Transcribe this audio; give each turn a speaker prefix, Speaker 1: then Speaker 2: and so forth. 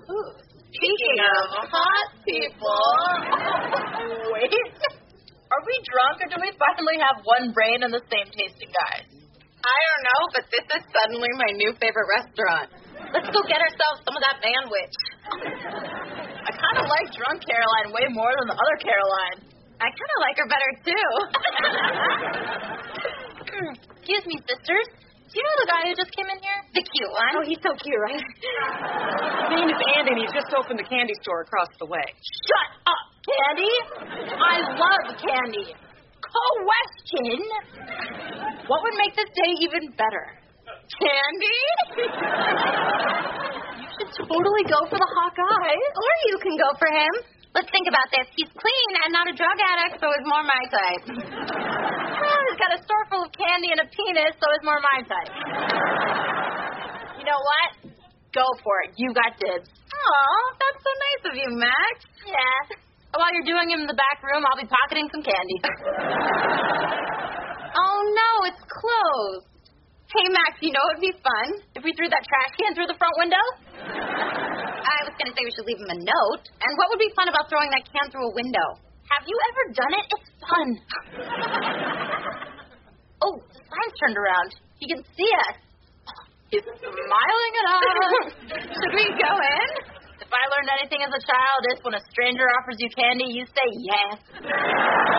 Speaker 1: Ooh, speaking of hot people. Wait. Are we drunk or do we finally have one brain and the same tasting guys?
Speaker 2: I don't know, but this is suddenly my new favorite restaurant. Let's go get ourselves some of that sandwich.
Speaker 1: I kind of like drunk Caroline way more than the other Caroline.
Speaker 2: I kind of like her better, too.
Speaker 1: Excuse me, sisters. Do you know the guy who just came in here?
Speaker 2: The cute one?
Speaker 1: Oh, he's so cute, right?
Speaker 3: His name is Andy, and he just opened the candy store across the way.
Speaker 1: Shut up, Candy. I love candy. Question. What would make this day even better? Candy? You should totally go for the hot guy.
Speaker 2: Or you can go for him. Let's think about this. He's clean and not a drug addict, so he's more my type.
Speaker 1: Well, he's got a store full of candy and a penis, so he's more my type. You know what? Go for it. You got dibs.
Speaker 2: Oh, that's so nice of you, Max.
Speaker 1: Yeah. While you're doing him in the back room, I'll be pocketing some candy.
Speaker 2: Oh, no, it's closed. Hey, Max, you know what would be fun?
Speaker 1: If we threw that trash can through the front window?
Speaker 2: I was going to say we should leave him a note. And what would be fun about throwing that can through a window?
Speaker 1: Have you ever done it? It's fun. Oh, the sign's turned around. He can see us. He's smiling at us.
Speaker 2: Should we go in?
Speaker 1: If I learned anything as a child, it's when a stranger offers you candy, you say yes.